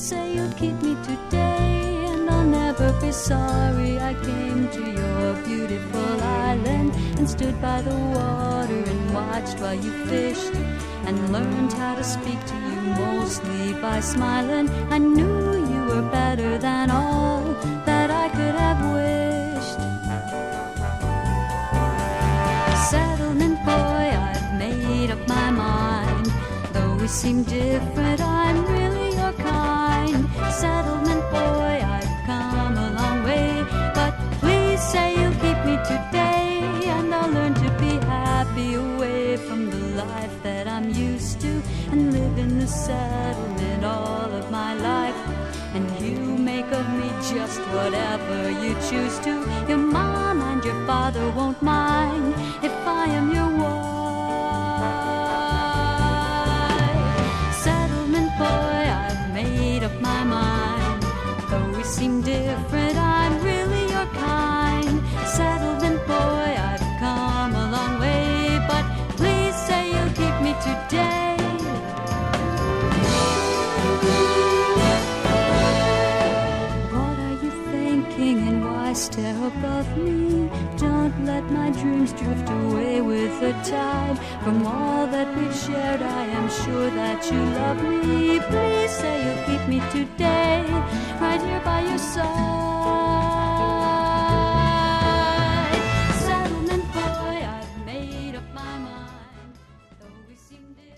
say you'd keep me today, and I'll never be sorry I came to your beautiful island and stood by the water and watched while you fished, and learned how to speak to you mostly by smiling. I knew you were better than all that I could have wished. Settlement boy, I've made up my mind. Though we seem different, I'm really your kind. Settlement boy, I've come a long way, but please say you'll keep me today, and I'll learn to be happy away from the life that I'm used to, and live in the settlement all of my life. And you make of me just whatever you choose to. Your mom and your father won't mind if I am your wife. Settlement boy, I've made up my mind. Though we seem different, I'm really your kind. Settlement boy, I've come a long way, but please say you'll keep me today. And why stare above me? Don't let my dreams drift away with the tide. From all that we've shared, I am sure that you love me. Please say you'll keep me today, right here by your side. Settlement boy, I've made up my mind. Though we seem